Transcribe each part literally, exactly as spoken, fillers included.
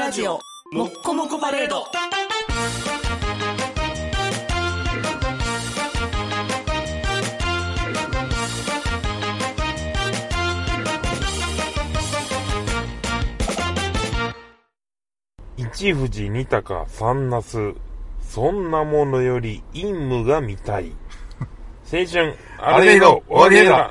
ラジオもっこもこパレード。 一富士二鷹三那須、そんなものより陰夢が見たい。青春あれど終わりだ。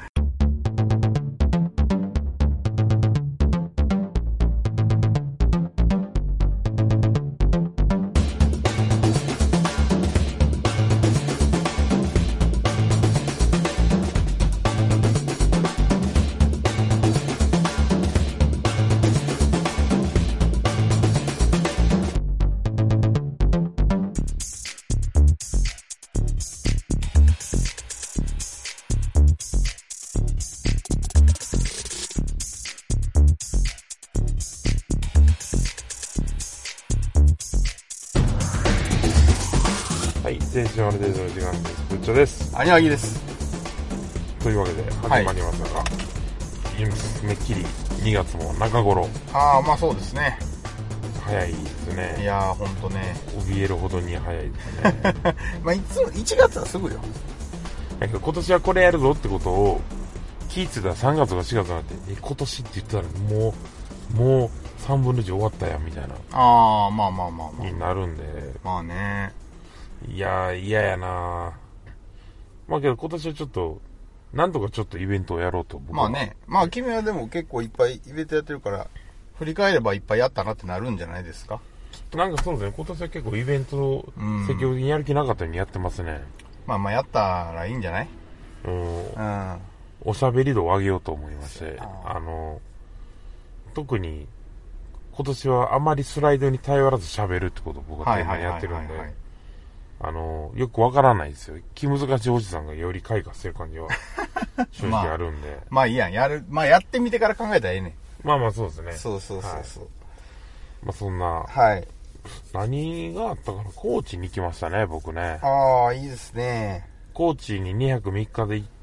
はい、青春あれでの時間です。ぶっちょです。 アニワギです。 というわけで始まりましたが、はい、めっきりにがつも中頃。 ああ、まあそうですね。 早いですね。 いやー、ほんとね。 怯えるほどに早いですね。 まあいつもいちがつはすぐよ。 だけど今年はこれやるぞってことを聞いてたらさんがつかしがつになって、え、今年って言ったらもう、もうさんぶんのいち終わったやんみたいな。 ああ、まあまあまあまあ。 になるんで。 まあね。 いやー、嫌やな。まあけど今年はちょっと、なんとかちょっとイベントをやろうと僕は。 まあね。まあ君はでも結構いっぱいイベントやってるから、振り返ればいっぱいやったなってなるんじゃないですか。 なんかそうですね、今年は結構イベントを積極的にやる気なかったようにやってますね。 まあまあやったらいいんじゃない？ うん。 うん。 おしゃべり度を上げようと思いまして、あ, あの、特に今年はあまりスライドに頼らず喋るってことを僕はテーマにやってるんで、あの、よくわからないですよ。気難しいおじさんがより開花してる感じは正直あるんで。まあ、 まあいいやん、やる、まあやってみてから考えたらええねん。 まあまあそうですね。 そうそうそうそう。はい、 まあそんな、 はい。 何があったかな、高知に行きましたね、僕ね。 ああ、いいですね。 高知ににはくみっかで行って、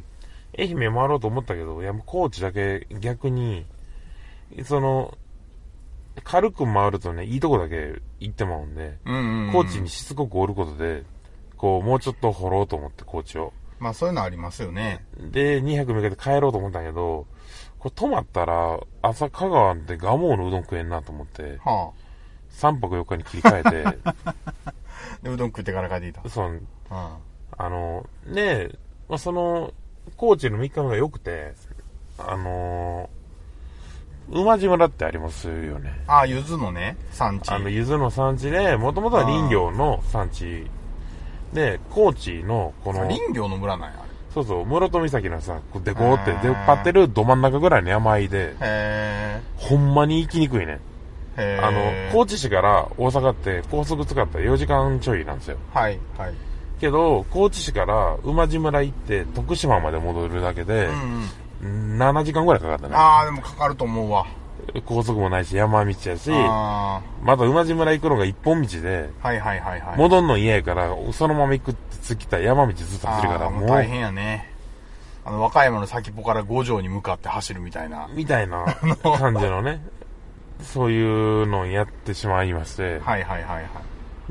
愛媛回ろうと思ったけど、いやもう高知だけ逆に、その、軽く回るとね、いいとこだけ行ってまうんで、 うんうんうん、 高知にしつこくおることで、こう、もうちょっと掘ろうと思って、高知を。 まあそういうのありますよね。 で、にはくみっかで帰ろうと思ったんやけど、これ泊まったら、朝香川で蒲生のうどん食えんなと思って、はあ、さんぱくよっかに切り替えて、 で、うどん食ってから帰っていた。 そう、はあ、あの、ねえ、まあ、その、高知のみっかめが良くて、あのー、馬路村ってありますよね。 ああ、柚子のね、産地。 あの、柚子の産地で、もともとは林業の産地で、高知の、この、 林業の村なんや、あれ。 そうそう、室戸岬のさ、でこうって出っ張ってるど真ん中ぐらいの山あいで、 へほんまに行きにくいね。 へあの、高知市から大阪って高速使ったらよじかんちょいなんですよ。 はい、はい。 けど、高知市から馬路村行って徳島まで戻るだけで、うん、ななじかんぐらいかかったね。 ああ、でもかかると思うわ。 高速もないし、山道やし、また馬路村行くのが一本道で、 はいはいはいはい。 戻んの嫌やから、そのまま行くって突きたら山道ずっと走るから、 もう。大変やね。あの、和歌山の先っぽから五条に向かって走るみたいな。 みたいな感じのね。そういうのをやってしまいまして。 はいはいはいはい。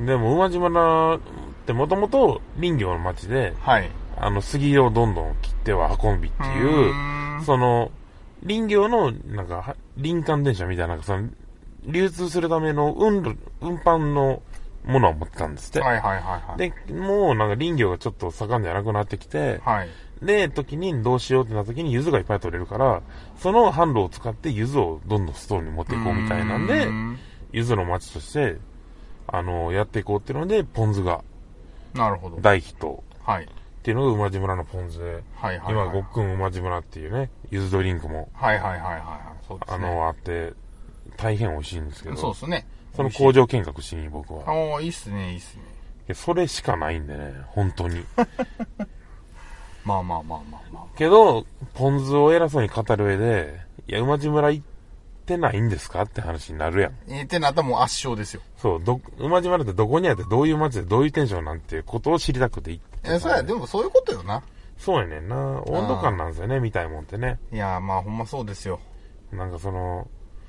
でも、馬路村ってもともと林業の町で、はい。あの、杉をどんどん切っては運びっていう、うその、林業の、なんか、林間電車みたいな、その、流通するための運、運搬のものを持ってたんですって。 はいはいはいはい。 で、もうなんか林業がちょっと盛んじゃなくなってきて、はい。で、時にどうしようってなった時に柚子がいっぱい取れるから、その販路を使って柚子をどんどんストーンに持っていこうみたいなんで、柚子の町として、あの、やっていこうっていうので、ポン酢が、 なるほど。 大ヒット。 はい。 っていうのが馬路村のポン酢で、はいはいはい、今、ごっくん馬路村っていうね、柚子ドリンクも、はいはいはいはい、そうですね。あの、あって、大変美味しいんですけど、 そうですね。 その工場見学しに僕は。 ああ、いいっすね、いいっすね。 それしかないんでね、本当に。 まあまあまあまあまあ。 けど、ポン酢を偉そうに語る上で、いや、馬路村行ってないんですかって話になるやん。 えー、ってなったらもう圧勝ですよ。 そう、ど、馬路村ってどこにあってどういう街でどういうテンションなんていうことを知りたくて行って。 え、そうや、でもそういうことよな。 そうやねんな。温度感なんですよね、見たいもんってね。 いや、まあほんまそうですよ。 なんかその、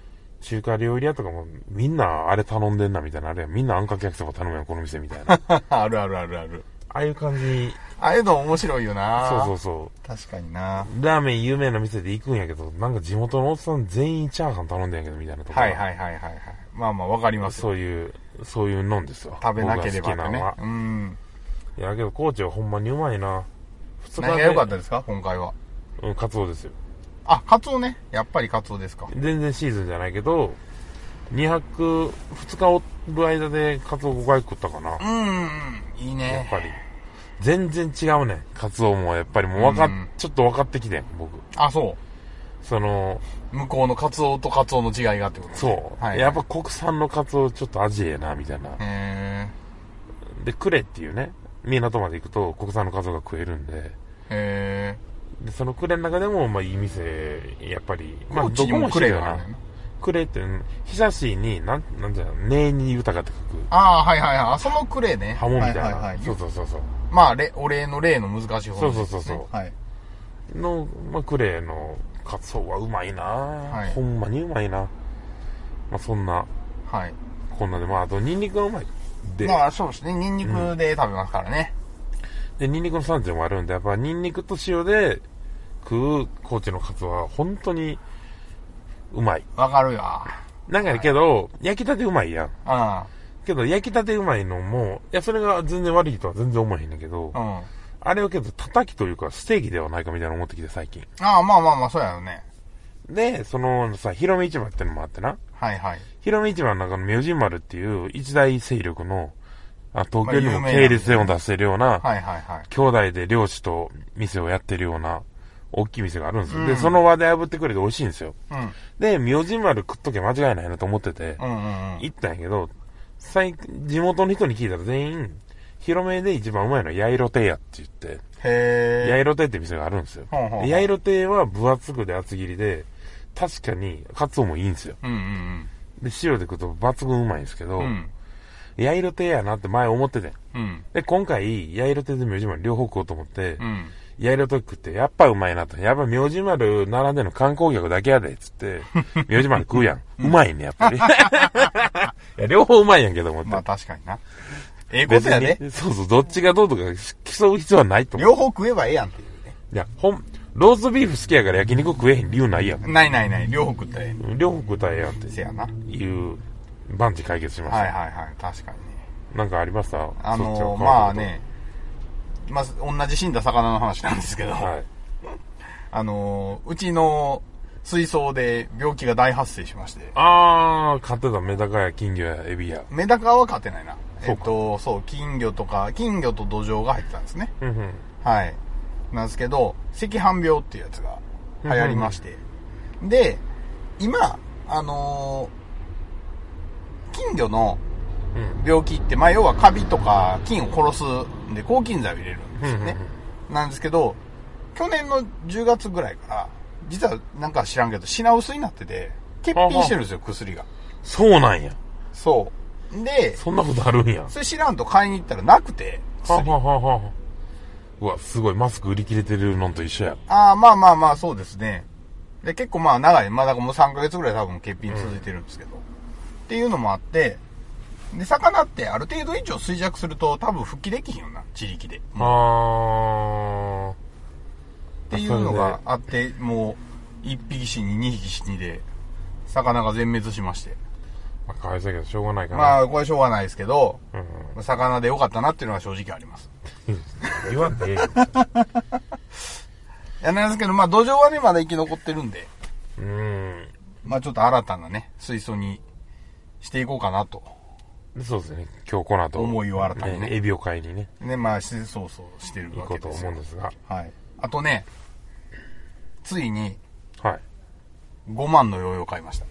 中華料理屋とかもみんなあれ頼んでんなみたいな、あれやみんなあんかけ焼きそば頼むやん、この店みたいな。 あるあるあるある。 ああいう感じ。 ああいうの面白いよな。 そうそうそう。 確かにな。 ラーメン有名な店で行くんやけど、なんか地元のおっさん全員チャーハン頼んでんやけどみたいなところ。 はいはいはいはいはい。まあまあわかりますよ。 そういう、そういうのんですよ。 食べなければね。 僕が好きなのは。 うん。 いやけど高知はほんまにうまいな。 ふつかで何が良かったですか今回は。 うん、カツオですよ。 あ、カツオね。やっぱりカツオですか。 全然シーズンじゃないけど、にはく、ふつかおる間でカツオごかい食ったかな。 うん、いいね。 やっぱり。全然違うね。カツオもやっぱりもうわかっ、うん、ちょっと分かってきてん、僕。 あ、そう。 その、 向こうのカツオとカツオの違いがってことね。 そう。はい、やっぱ国産のカツオちょっと味ええな、みたいな。 へー。で、クレっていうね、港まで行くと国産のカツオが食えるんで。 へー。で、そのクレの中でも、まあいい店、やっぱり、まあどこもクレがあるな。クレって、久しいに、なん、なんじゃ、ねに豊かって書く。 ああ、はいはいはい。そのクレね。 ハモみたいな。はいはいはい、そうそうそうそう。 まあ、お礼の礼の難しい方、 ね。そうそうそうそう。はい。の、まあ、クレのカツオはうまいな、はい、ほんまにうまいな。まあ、そんな。 はい。 こんなで、まあ、あと、ニンニクがうまい。 で。まあ、そうですね。ニンニクで食べますからね。 うん、で、ニンニクの産地もあるんで、やっぱ、ニンニクと塩で食う高知のカツオは、本当に、うまい。 わかるよ。 なんかけど、はい、焼きたてうまいやん。 ああ。 けど、焼きたてうまいのも、いや、それが全然悪いとは全然思えへんねんけど、うん、あれはけど、叩きというか、ステーキではないかみたいな思ってきて、最近。 ああ、まあまあまあ、そうやよね。 で、そのさ、広め市場ってのもあってな。 はいはい。 広め市場の中の明神丸っていう一大勢力の、あ東京にも系列店を出してるような、 はいはいはい。 兄弟で漁師と店をやってるような、大きい店があるんですよ。うん、で、その輪で炙ってくれて美味しいんですよ。うん、で、明神丸食っとけ間違いないなと思ってて、 うんうんうん、 行ったんやけど、最地元の人に聞いたら全員、広めで一番うまいのはヤイロ亭やって言って、 へー。 ヤイロ亭って店があるんですよ。 ほうほうほうヤイロ亭は分厚くで厚切りで、確かにカツオもいいんですよ。 うんうんうん、 で、塩で食うと抜群うまいんですけど、うん、ヤイロ亭やなって前思ってて、 うん、 で、今回、ヤイロ亭と明神丸両方食おうと思って、 うんやるとき食って、やっぱうまいなと。やっぱ明神丸並んでの観光客だけやで、つって、明神丸食うやん。うまいね、やっぱり。いや両方うまいやんけど思って。 まあ確かにな。ええことやね。 そうそう、どっちがどうとか競う必要はないと思う。 両方食えばええやんっていうね。 いや、ほん、ローストビーフ好きやから焼肉食えへん理由ないやん。 ないないない。両方食ったらええ。両方食ったらええやんって。 せやな。 いう、万事解決しました。 はいはいはい。確かにね。 なんかありましたあのー、まあね。まあ、同じ死んだ魚の話なんですけど、はい、あのー、うちの水槽で病気が大発生しまして。 あー、飼ってたメダカや金魚やエビや。 メダカは飼ってないな。えっと、そう、金魚とか、金魚と土壌が入ってたんですね。 うんうん、 はい。なんですけど、赤飯病っていうやつが流行りまして。うんうん、で、今、あのー、金魚の病気って、まあ、要はカビとか菌を殺すんで抗菌剤を入れるんですよね。なんですけど、去年のじゅうがつぐらいから、実はなんか知らんけど、品薄になってて、欠品してるんですよ、薬が。 そうなんや。 そう。で、 そんなことあるんや。 それ知らんと買いに行ったらなくて、 薬。ははははうわ、すごい、マスク売り切れてるのと一緒や。 ああ、まあまあまあ、そうですね。で、結構まあ長い、まあだからもうさんかげつぐらい多分欠品続いてるんですけど。うん、っていうのもあって、で、魚ってある程度以上衰弱すると多分復帰できひんよな、自力で。 あー。 っていうのがあって、もう、いっぴき死に、にひき死にで、魚が全滅しまして。 まあ、かわいそうやけど、しょうがないかな。 まあ、これしょうがないですけど、 うんうん、 魚でよかったなっていうのは正直あります。 言わんでええよ。いや、なんですけど、まあ、土壌はね、まだ生き残ってるんで。 うん。 まあ、ちょっと新たなね、水槽にしていこうかなと。 そうですね。今日この後。 思いを新たにね。 ねエビを買いにね。 ね、まあ、そうそうしてるわけですよ。 いいこと思うんですが。 はい。あとね、ついに、 はい。 ごまんのヨーヨー買いました。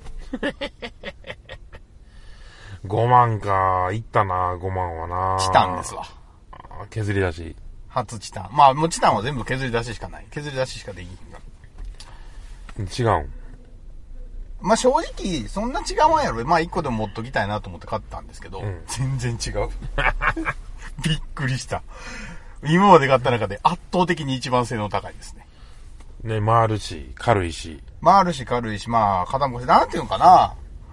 ごまんか。いったな、ごまんはな。 チタンですわ。 削り出し。 初チタン。まあ、もうチタンは全部削り出ししかない。削り出ししかできひんが。違うん。 まあ正直、そんな違わんやろ。まあ一個でも持っときたいなと思って買ったんですけど、うん、全然違う。びっくりした。今まで買った中で圧倒的に一番性能高いですね。 ね、回るし、軽いし。 回るし、軽いし、まあ、傾くし、なんていうのかな。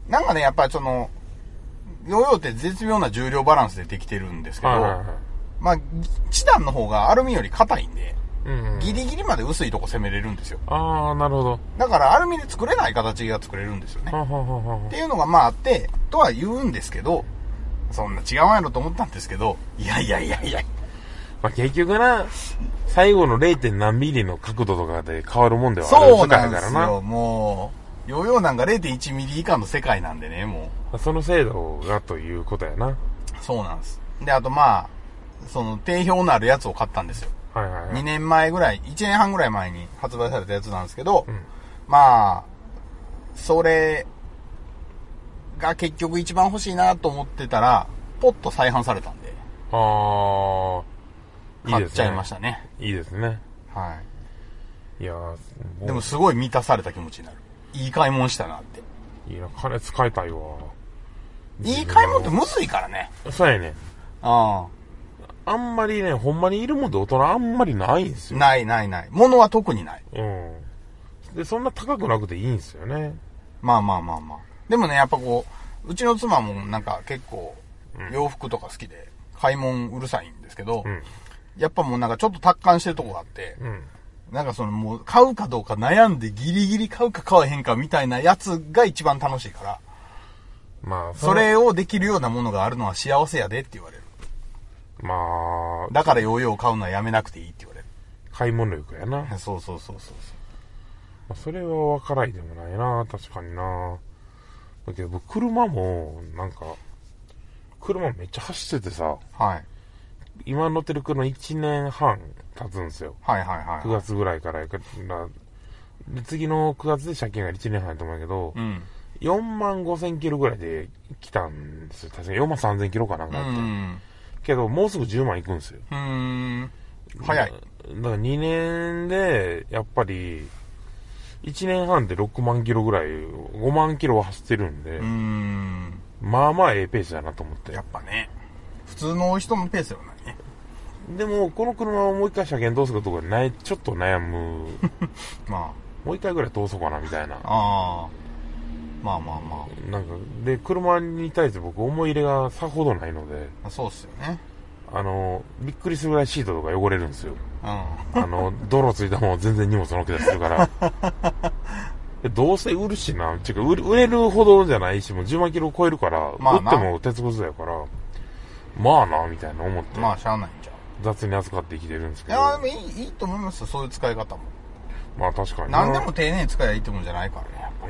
なんかね、やっぱりその、ヨーヨーって絶妙な重量バランスでできてるんですけど、はいはいはい、まあ、チタンの方がアルミより硬いんで、うんうん、ギリギリまで薄いとこ攻めれるんですよ。 ああ、なるほど。 だからアルミで作れない形が作れるんですよね。ははははっていうのがまああって、とは言うんですけど、そんな違うんやろと思ったんですけど、いやいやいやいや。 まあ結局な、最後の れい. 何ミリの角度とかで変わるもんではある世界からな。そうなんですよ、 もう、ヨーヨーなんか れいてんいち ミリ以下の世界なんでね、もう。その精度がということやな。 そうなんです。で、あとまあ、その定評のあるやつを買ったんですよ。はいはいはい、にねんまえぐらい、いちねんはんぐらい前に発売されたやつなんですけど、うん、まあ、それが結局一番欲しいなと思ってたら、ポッと再販されたんで。ああ、買っちゃいましたね。 いいですね。 はい。 いやー、でもすごい満たされた気持ちになる。いい買い物したなって。 いや、金使いたいわ。 いい買い物ってむずいからね。 そうやね。ああ。あんまりね、ほんまにいるもんで大人あんまりないんですよ。 ないないない。物は特にない。うん。 で、そんな高くなくていいんですよね。 まあまあまあまあ。でもね、やっぱこう、うちの妻もなんか結構、洋服とか好きで、買い物うるさいんですけど、うん、やっぱもうなんかちょっと達観してるとこがあって、うん、なんかそのもう買うかどうか悩んでギリギリ買うか買わへんかみたいなやつが一番楽しいから、まあ、それをできるようなものがあるのは幸せやでって言われる。まあ、だからヨーヨーを買うのはやめなくていいって言われる。 買い物欲やな。 そうそうそうそうそう。 まあ、それは分からいでもないな、確かにな。だけど僕車もなんか車めっちゃ走っててさ、はい、今乗ってる車いちねんはん経つんですよ。はいはいはい、はい。くがつぐらいからやからで次のくがつで車検がいちねんはんやと思うけど、うん、よんまんごせんキロぐらいで来たんですよ。確かによんまんさんぜんキロかなんかあって。うんけど、もうすぐじゅうまんいくんですよ。うーん。早い。だからにねんで、やっぱり、いちねんはんでろくまんキロぐらい、ごまんキロは走ってるんで、うーん。まあまあええペースだなと思って。 やっぱね。普通の人のペースではないね。 でも、この車をもう一回車検どうするかとかない、ちょっと悩む。まあ。もう一回ぐらい通そうかな、みたいな。ああ。まあまあまあ。なんか、で、車に対して僕思い入れがさほどないので。 そうっすよね。 あの、びっくりするぐらいシートとか汚れるんですよ。うん。あの、泥ついたもん全然荷物乗っけたりするから。でどうせ売るしな、ちゅうか売れ、売れるほどじゃないし、もうじゅうまんキロ超えるから、まあ、売っても鉄くずやから、まあな、みたいな思って。 まあ、しゃあないんちゃう。 雑に扱って生きてるんですけど。 いや、でもいい、いいと思いますよ、そういう使い方も。 まあ確かに。 何でも丁寧に使えばいいってもんじゃないからね、やっぱ。うん。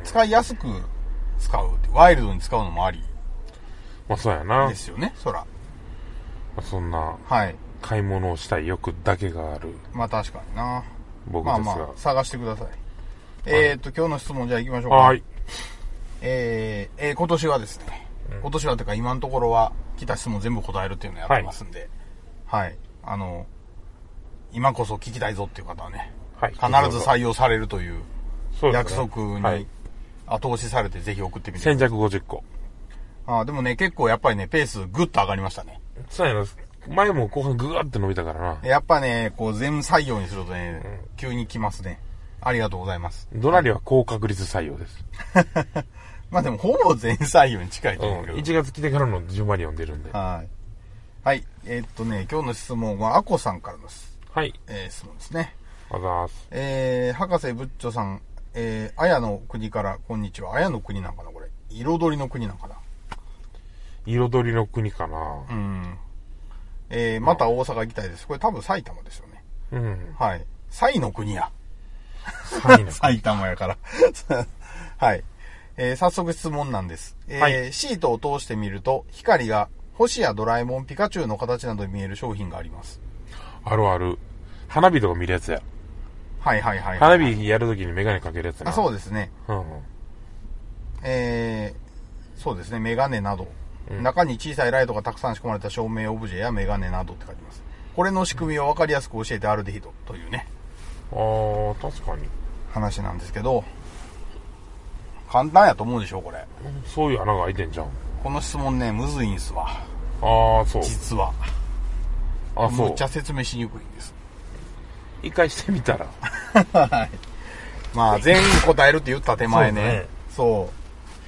使いやすく使うって、ワイルドに使うのもあり。 まあそうやな。 ですよね、そら。まあ、そんな、はい。買い物をしたい欲だけがある。 まあ確かにな。僕ですが。まあまあ、探してください。えーっと、今日の質問じゃあ行きましょうか。はい。えー、えー、今年はですね、うん、今年はというか今のところは来た質問全部答えるっていうのをやってますんで、はい。はい、あの、今こそ聞きたいぞっていう方はね、はい、必ず採用されるという約束に後押しされてぜひ送ってみてください。 先着ごじゅっこ。 ああ、でもね、結構やっぱりね、ペースぐっと上がりましたね。 そうやな。前も後半ぐーって伸びたからな。 やっぱね、こう全採用にするとね、うん、急に来ますね。ありがとうございます。 どなりは高確率採用です。 まあでもほぼ全採用に近いと思うけど。 うん、いちがつ来てからの順番に読んでるんで。 はい。はい。えー、っとね、今日の質問はアコさんからです。はい。えー、質問ですね。 あざーす。 えー、博士ぶっちょさん、えー、綾の国から、こんにちは。綾の国なんかなこれ。彩りの国なんかな彩りの国かなうん。 えー、また大阪行きたいです。これ多分埼玉ですよね。うん。はい。埼の国や。埼玉やから。はい。えー、早速質問なんです。えーはい、シートを通してみると、光が星やドラえもん、ピカチュウの形などに見える商品があります。 あるある。花火とか見るやつや。 はいはいはい、はい。 花火やるときにメガネかけるやつやな。 あ、そうですね。うんうん、えー、そうですね。メガネなど、うん。中に小さいライトがたくさん仕込まれた照明オブジェやメガネなどって書いてます。これの仕組みを分かりやすく教えてアルデヒドというね。 あー、確かに。 話なんですけど、簡単やと思うでしょ、これ。 そういう穴が開いてんじゃん。 この質問ね、むずいんすわ。 あー、そう。 実は。あ、そう。むっちゃ説明しにくいんです。 一回してみたら。 はい。まあ、全員答えるって言った手前ね。そう。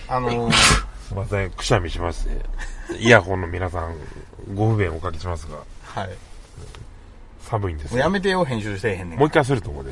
あのー、 すいません、くしゃみしまして、イヤホンの皆さん、ご不便おかけしますが、 はい。 寒いんですよ。もうやめてよ、編集してへんねん。 もう一回すると思うで。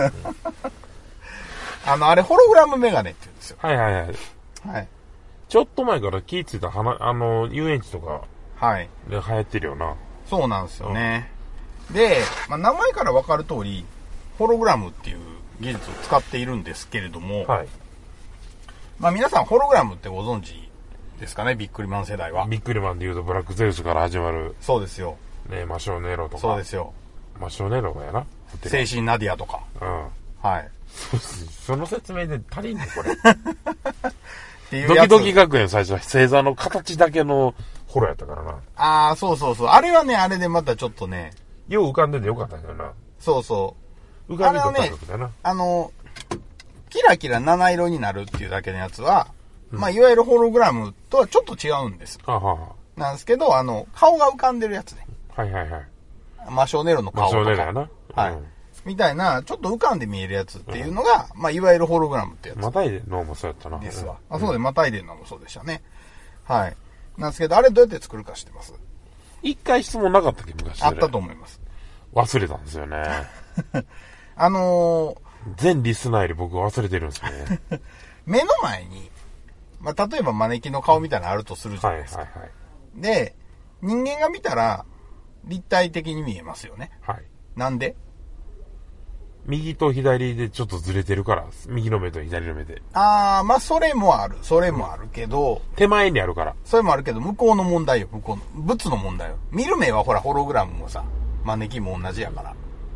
あの、あれ、ホログラムメガネって言うんですよ。 はいはいはい。 はい。 ちょっと前から気ぃついた花、あの、遊園地とか、 はい。 で流行ってるよな。 そうなんですよね。うん、で、まあ、名前から分かる通り、ホログラムっていう技術を使っているんですけれども、はい。まあ、皆さん、ホログラムってご存知ですかね、ビックリマン世代は。 ビックリマンで言うと、ブラックゼウスから始まる。 そうですよ。 ね、マショーネロとか。 そうですよ。 マショーネロがやな。 精神ナディアとか。 うん。 はい。 その説明で足りんのこれ。っていうやつ。ドキドキ学園最初は星座の形だけのホロやったからな。 ああ、そうそうそう。あれはね、あれでまたちょっとね。 よう浮かんでてよかったんだよな。 そうそう。 浮かんでてよかったんだよな。 あの、キラキラ七色になるっていうだけのやつは、うん、まあ、いわゆるホログラムとはちょっと違うんです。 はははなんですけど、あの、顔が浮かんでるやつね。 はいはいはい。 マショーネロの顔とか。 マショーネロやな。 はい。うんみたいな、ちょっと浮かんで見えるやつっていうのが、うん、まあ、いわゆるホログラムってやつ。 またいでんのもそうやったな。 ですわ。うん、あ、そうで、またいでんのもそうでしたね。はい。なんですけど、あれどうやって作るか知ってます？ 一回質問なかったっけ、昔。 あったと思います。 忘れたんですよね。 あのー、 全リスナーより僕忘れてるんですよね。 目の前に、まあ、例えばマネキンの顔みたいなのあるとするじゃないですか。はいはいはい。で、人間が見たら、立体的に見えますよね。 はい。 なんで？ 右と左でちょっとずれてるから、右の目と左の目で。 あー、まあ、それもある。それもあるけど。 手前にあるから。 それもあるけど、向こうの問題よ、向こうの。物の問題よ。見る目はほら、ホログラムもさ、マネキンも同じやから。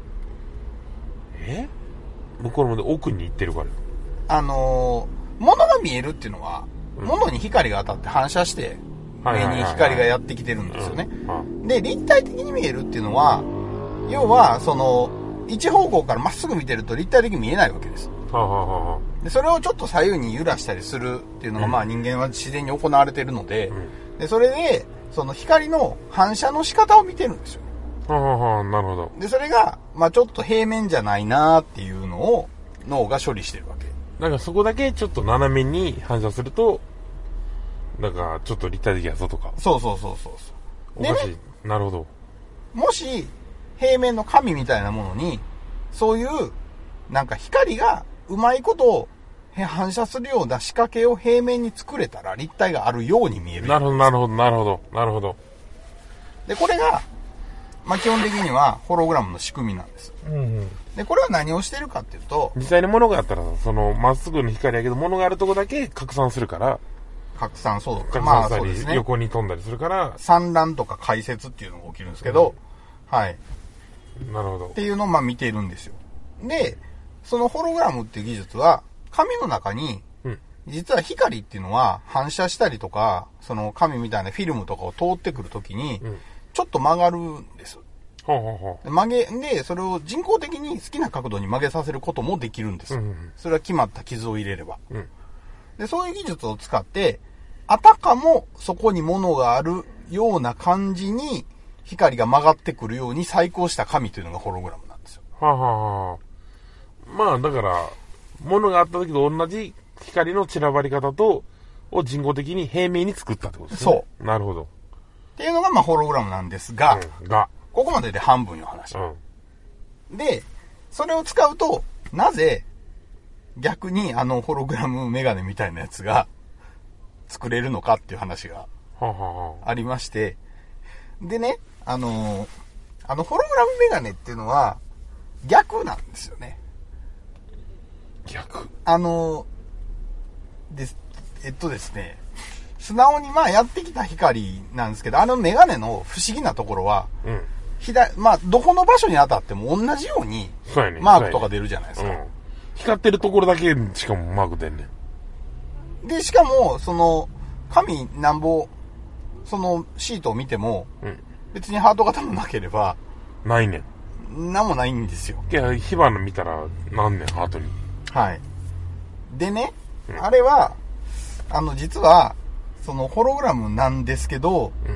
え？向こうの問題、奥に行ってるから。 あのー、物が見えるっていうのは、うん、物に光が当たって反射して、目に光がやってきてるんですよね。で、立体的に見えるっていうのは、要は、その、一方向からまっすぐ見てると立体的に見えないわけです。 はあはあはあ、 でそれをちょっと左右に揺らしたりするっていうのが、うん、まあ人間は自然に行われているので、うん、でそれでその光の反射の仕方を見てるんですよ。 はあはあ、なるほど。 でそれがまあちょっと平面じゃないなっていうのを脳が処理してるわけ。 なんかそこだけちょっと斜めに反射すると、なんかちょっと立体的やぞとか。 そうそうそうそうそう。おかしい、ね。なるほど。 もし平面の紙みたいなものにそういうなんか光がうまいことを反射するような仕掛けを平面に作れたら立体があるように見える。 なるほどなるほどなるほどなるほど。 でこれがまあ基本的にはホログラムの仕組みなんです。うんうん、でこれは何をしてるかっていうと、 実際に物があったらそのまっすぐの光やけど物があるとこだけ拡散するから。 拡散そう拡散したり、まあそうですね、横に飛んだりするから散乱とか解説っていうのが起きるんですけど、うん、はい。 なるほど。 っていうのをまあ見ているんですよ。で、そのホログラムっていう技術は、紙の中に、実は光っていうのは反射したりとか、その紙みたいなフィルムとかを通ってくるときに、ちょっと曲がるんです。 ほうほうほう。 曲げ、で、それを人工的に好きな角度に曲げさせることもできるんです。うんうん、それは決まった傷を入れれば。うん、で、そういう技術を使って、あたかもそこに物があるような感じに、光が曲がってくるように細工した紙というのがホログラムなんですよ。 はあ、はあはあ、まあだから、物があった時と同じ光の散らばり方と、を人工的に平面に作ったってことですね。そう。なるほど。 っていうのがまあホログラムなんですが、 うん、がここまでで半分の話、うん。で、それを使うと、なぜ逆にあのホログラムメガネみたいなやつが作れるのかっていう話がありまして、でね、あのー、あのホログラムメガネっていうのは逆なんですよね。 逆あのー、です、えっとですね、素直にまあやってきた光なんですけど、あのメガネの不思議なところは、うん、左、まあどこの場所に当たっても同じようにマークとか出るじゃないですか。 うん、光ってるところだけしかもマーク出んねん。で、しかも、その、紙なんぼ、そのシートを見ても、うん、別にハート型もなければ、 ないねん。なんもないんですよ。 いや、火花見たらなんねん、ハートに。 はい。でね、うん、あれは、あの、実は、そのホログラムなんですけど、うん、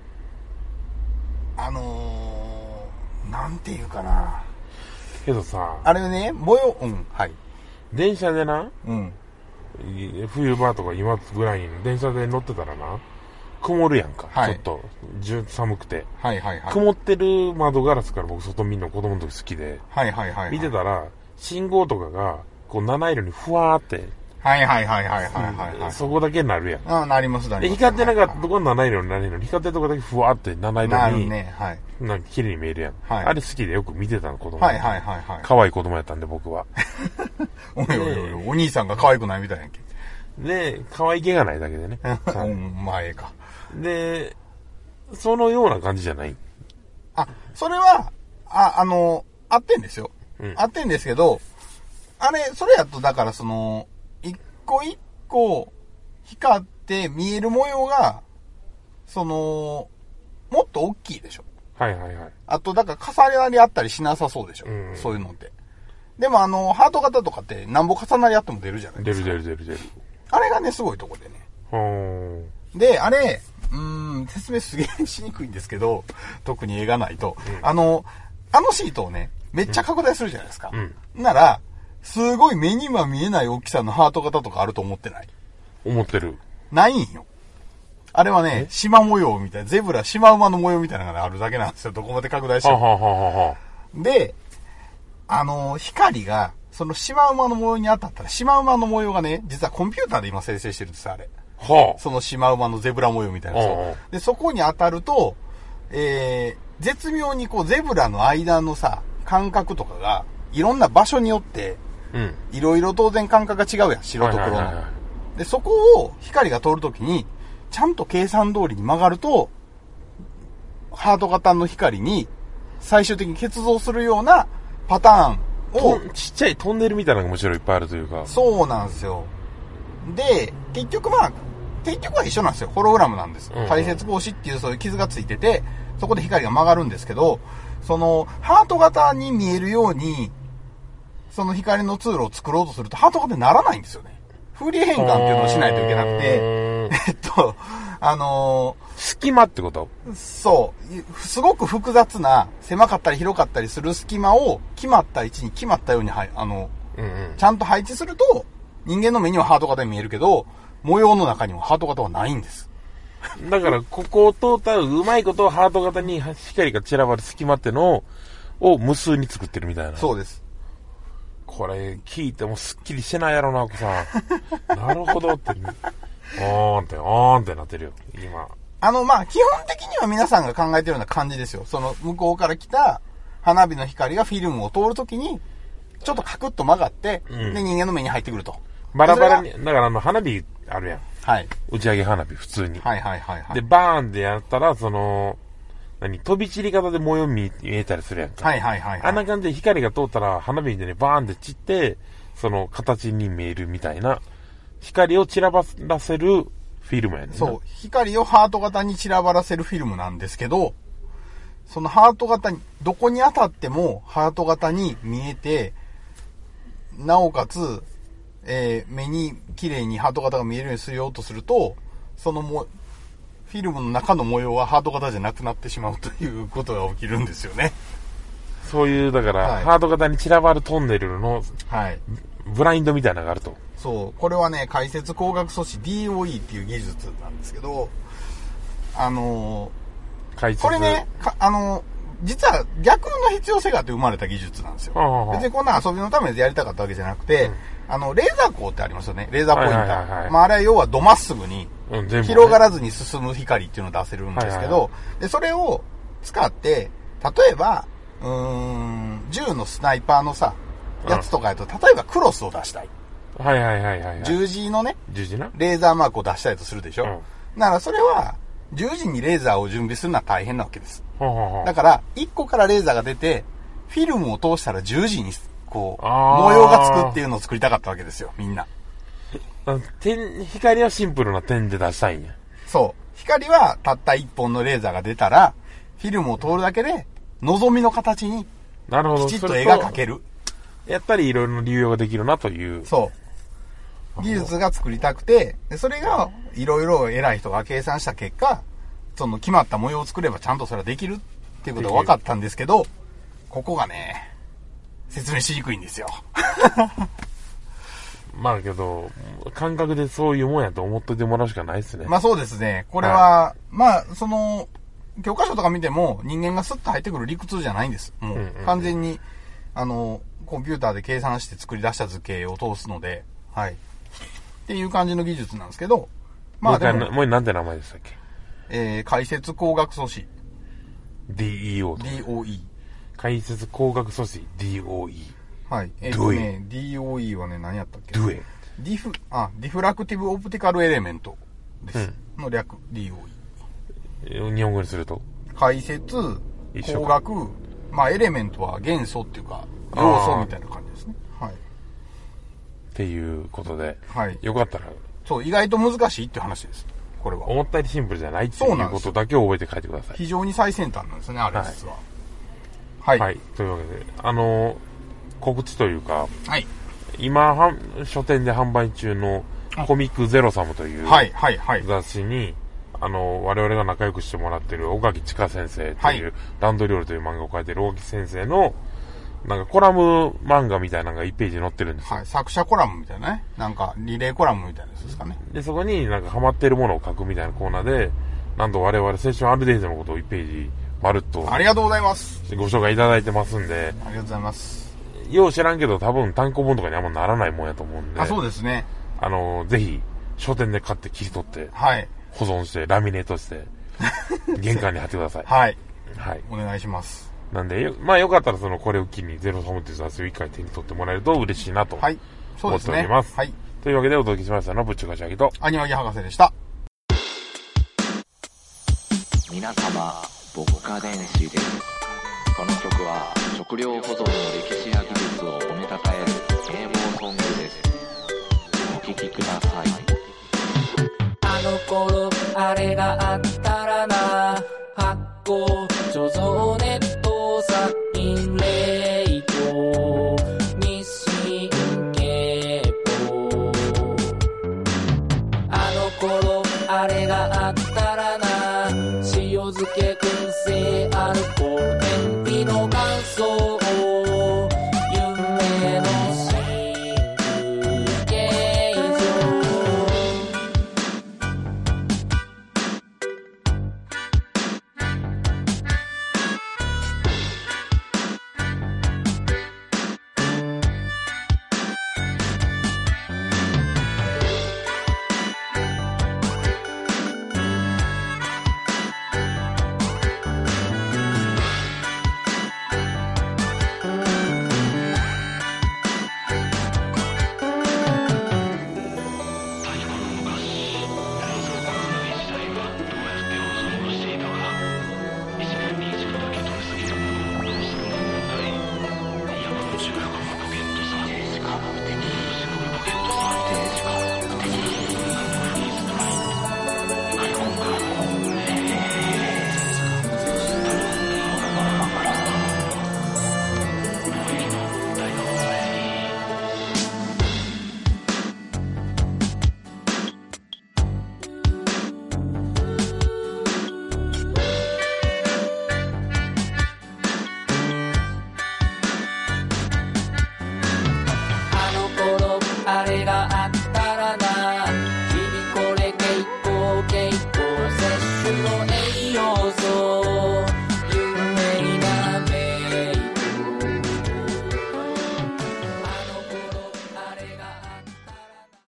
あのー、なんていうかな。 けどさ、 あれね、模様、うん、はい。 電車でな、 うん。 冬場とか今ぐらいに電車で乗ってたらな、曇るやんか。はい、ちょっと、じゅ寒くて。 はいはいはい。 曇ってる窓ガラスから僕外見るの子供の時好きで。 はいはいはい、はい。見てたら、信号とかが、こう七色にふわーって。 はいはいはいはいはいはい、はい。 そこだけなるやん。 ああ、なりますなります。 で、光ってなかったところ七色になるのに、光ってるとこだけふわーって七色に。なるね、はい。 なんか綺麗に見えるやん。はい。あれ好きでよく見てたの、子供。 はいはいはいはい。 可愛い子供やったんで、僕は。 おいおいおい、お兄さんが可愛くないみたいやんけ。 で、可愛げがないだけでね。 うん、まあええか。 で、そのような感じじゃない。 あ、それは、あ、あの、合ってんですよ。うん、合ってんですけど、あれ、それやと、だからその、一個一個光って見える模様が、その、もっと大きいでしょ。 はいはいはい。 あと、だから重なりあったりしなさそうでしょ。うんうん、そういうのって。でもあの、ハート型とかってなんぼ重なりあっても出るじゃないですか。 出る出る出る出る。 あれがね、すごいとこでね。 ほーで、あれ、うーん、説明すげえしにくいんですけど、特に絵がないと、うん、あの、あのシートをね、めっちゃ拡大するじゃないですか。うん、なら、すごい目には見えない大きさのハート型とかあると思ってない？ 思ってる。 ないんよ。あれはね、縞模様みたいな、ゼブラ、シマウマの模様みたいなのがあるだけなんですよ。どこまで拡大しても。ははははで、あの、光が、そのシマウマの模様に当たったら、シマウマの模様がね、実はコンピューターで今生成してるんですよ、あれ。はあ、そのシマウマのゼブラ模様みたいなやつを。で、そこに当たると、えー、絶妙にこう、ゼブラの間のさ、感覚とかが、いろんな場所によって、いろいろ当然感覚が違うやん、白と黒の。で、そこを光が通るときに、ちゃんと計算通りに曲がると、ハート型の光に最終的に結合するようなパターンを。 ちっちゃいトンネルみたいなのがむしろいっぱいあるというか。 そうなんですよ。で、結局まあ、結局は一緒なんですよ。ホログラムなんです。解説格子っていうそういう傷がついてて、そこで光が曲がるんですけど、その、ハート型に見えるように、その光の通路を作ろうとすると、ハート型にならないんですよね。フーリエ変換っていうのをしないといけなくて、えっと、あのー、隙間ってこと？ そう。すごく複雑な、狭かったり広かったりする隙間を決まった位置に決まったように、はい、あの、うんうん、ちゃんと配置すると、人間の目にはハート型に見えるけど、模様の中にもハート型はないんです。 だから、ここを通ったらうまいことハート型に光が散らばる隙間ってのを、を無数に作ってるみたいな。 そうです。 これ聞いてもすっきりしてないやろな、奥さん。なるほどって、おーんって、おーんってなってるよ、今。 あの、まあ、基本的には皆さんが考えてるような感じですよ。その、向こうから来た花火の光がフィルムを通るときに、ちょっとカクッと曲がって、うん、で、人間の目に入ってくると。 バラバラに、だからあの、花火あるやん。 はい。 打ち上げ花火、普通に。 はいはいはい、はい。 で、バーンでやったら、その、何飛び散り方で模様見えたりするやんか。 はいはいはい、はい。 あんな感じで光が通ったら花火でね、バーンって散って、その形に見えるみたいな、光を散らばらせるフィルムやねんな。 そう。光をハート型に散らばらせるフィルムなんですけど、そのハート型に、どこに当たってもハート型に見えて、なおかつ、えー、目に綺麗にハート型が見えるようにしようとすると、そのも、フィルムの中の模様はハート型じゃなくなってしまうということが起きるんですよね。 そういう、だから、はい、ハート型に散らばるトンネルの、 はい。 ブラインドみたいなのがあると。 そう。これはね、解説光学素子 ディーオーイー っていう技術なんですけど、あのー、解説これね、あのー、実は逆の必要性があって生まれた技術なんですよ。はあはあ、別にこんな遊びのためでやりたかったわけじゃなくて、うん、あの、レーザー光ってありますよね。レーザーポインター。はいはいはいはい、まあ、あれは要はどまっすぐに、うん、広がらずに進む光っていうのを出せるんですけど、はいはいはい、で、それを使って、例えば、うーん、銃のスナイパーのさ、やつとかやと、例えばクロスを出したい。 はいはいはいはい、はい。 十字のね、 十字なレーザーマークを出したいとするでしょ。うん、ならそれは、十字にレーザーを準備するのは大変なわけです。はははだから、一個からレーザーが出て、フィルムを通したら十字に、こう、模様がつくっていうのを作りたかったわけですよ、みんな。 点、光はシンプルな点で出したいんや。 そう。光はたった一本のレーザーが出たら、フィルムを通るだけで、望みの形に、 なるほど。 きちっと絵が描ける。 やっぱりいろいろな流用ができるなという。 そう。技術が作りたくて、それがいろいろ偉い人が計算した結果、その決まった模様を作ればちゃんとそれはできるっていうことが分かったんですけど、ここがね、説明しにくいんですよ。 まあけど、感覚でそういうもんやと思っといてもらうしかないですね。 まあそうですね。これは、はい、まあ、その、教科書とか見ても人間がスッと入ってくる理屈じゃないんです。もう、うんうん、完全に、あの、コンピューターで計算して作り出した図形を通すので、はい。っていう感じの技術なんですけど、 まあでも、もうなんて名前でしたっけ？ えー、解説工学素子。 ディーイーオー と。 ディーオーイー。 解説工学素子 ディーオーイー。 はい。えっ、ー、とね、ディーオーイー はね、何やったっけ？ ドゥエ。 ディフ、あ、ディフラクティブオプティカルエレメントです。うん、の略、ディーオーイー。 日本語にすると解説、工学、まあエレメントは元素っていうか、要素みたいな感じですね。はい。 っていうことで、 はい。 よかったら。 そう、意外と難しいっていう話です。これは。 思ったよりシンプルじゃないっていうことだけを覚えて書いてください。 非常に最先端なんですね、あれ実は。はい。 はい。はい、というわけで、あの、告知というか、 はい。 今、書店で販売中のコミックゼロサムというはい、はい、はい。 雑誌に、あの、我々が仲良くしてもらってる尾垣千佳先生という、はい、ランドリオールという漫画を描いてる尾垣先生の、なんかコラム漫画みたいなのがいちページに載ってるんですよ。 はい。作者コラムみたいなね。なんかリレーコラムみたいなやつですかね。 で、そこになんかハマってるものを書くみたいなコーナーで、なんと我々青春アルデイズのことをいちページまるっと。 ありがとうございます。 ご紹介いただいてますんで。 ありがとうございます。 よう知らんけど多分単行本とかにあんまならないもんやと思うんで。 あ、そうですね。 あの、ぜひ、書店で買って切り取って。 はい。 保存して、ラミネートして、玄関に貼ってください。 はい。 はい。 お願いします。 なんで、まあよかったらその、これを機にゼロサムっていう雑誌を一回手に取ってもらえると嬉しいなと。 はい。そうですね。 思っております。 はい。 というわけでお届けしましたのは、ぶっちゅかしあぎと、 アニワギ博士でした。 皆様、牧歌電子です。この曲は食料保存の歴史や技